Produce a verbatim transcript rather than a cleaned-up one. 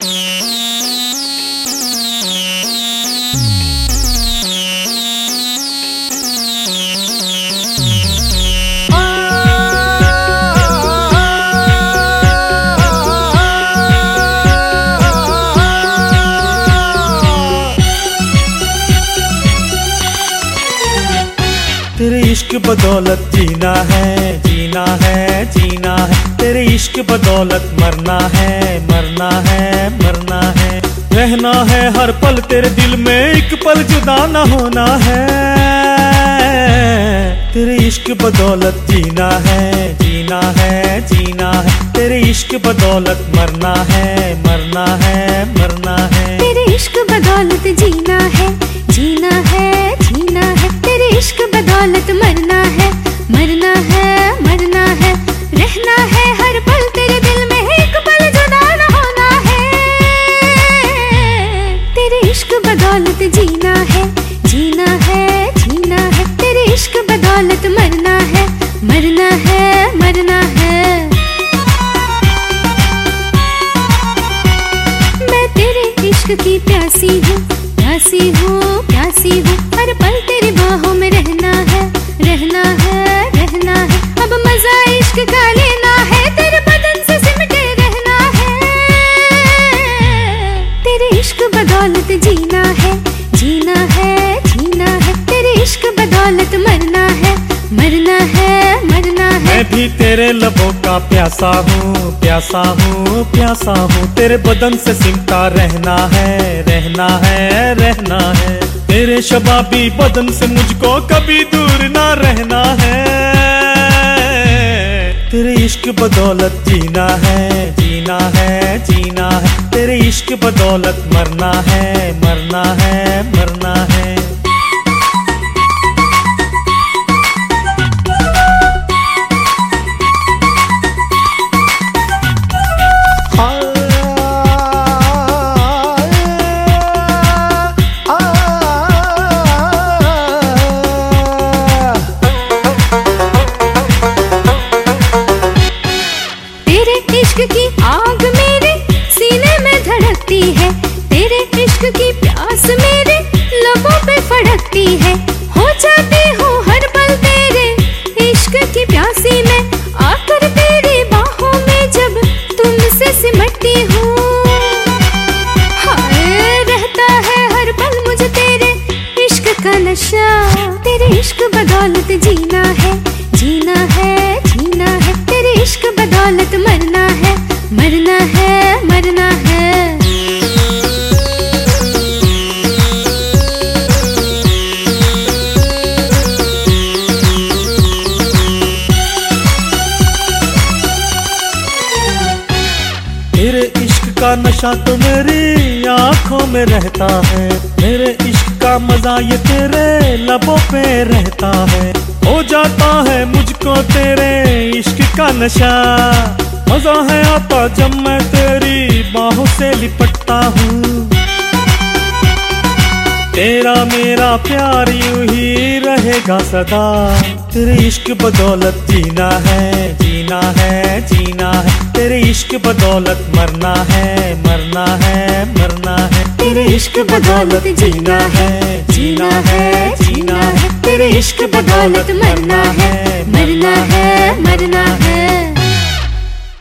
तेरे इश्क बदौलत जीना है, जीना है, जीना है। तेरे इश्क बदौलत मरना है, मरना है, मरना है। रहना है हर पल तेरे दिल में, एक पल जुदा ना होना है। तेरे इश्क बदौलत जीना है, जीना है, जीना है। तेरे इश्क बदौलत मरना है, मरना है, मरना है। तेरे इश्क बदौलत जीना है, जीना है, जीना है। तेरे इश्क बदौलत मरना है, मरना है, मरना है। रहना है हर पल तेरे दिल में, एक पल जुदा न होना है। तेरे इश्क बदौलत जीना है, जीना है, जीना है। तेरे इश्क बदौलत मरना है, मरना है, मरना है। मैं तेरे इश्क की प्यासी हूँ, प्यासी हूँ, प्यासी हूँ। हर पल तेरी बाहों में रहना है, रहना है, रहना है। अब मजा इश्क का लेना है, तेरे बदन से सिमटे रहना है। तेरे इश्क बदौलत जीना है, जीना है, जीना है। तेरे इश्क बदौलत मरना है, मरना है, मरना है। मैं भी तेरे लबों का प्यासा हूँ, प्यासा हूँ, प्यासा हूँ। तेरे बदन से सिमटा रहना है, रहना है, रहना है। तेरे शबाबी बदन से मुझको कभी दूर ना रहना है। तेरे इश्क बदौलत जीना है, जीना है, जीना है। तेरे इश्क बदौलत मरना है, मरना है, मरना है। इश्क की आग मेरे सीने में धड़कती है, तेरे इश्क की प्यास मेरे लबों पे फड़कती है। हो जाती हूँ हर पल तेरे इश्क की प्यासी में, आकर तेरी बाहों में जब तुमसे सिमटती हूँ। हाय रहता है हर पल मुझे तेरे इश्क का नशा। तेरे इश्क बदौलत जीना है, जीना है, जीना है। तेरे इश्क बदौलत मरना है, मरना है, मरना है। तेरे इश्क का नशा तो मेरी आंखों में रहता है। मेरे इश्क का मजा ये तेरे लबों पे रहता है। हो जाता है मुझको तेरे इश्क का नशा। मजा है आता जब मैं तेरी बाहों से लिपटता हूँ। तेरा मेरा प्यार यूं ही रहेगा सदा। तेरे इश्क बदौलत जीना है, जीना है, जीना है। तेरे इश्क बदौलत मरना है, मरना है, मरना है। तेरे इश्क बदौलत जीना है, जीना है, जीना है। तेरे इश्क बदौलत मरना है, मरना है, मरना है।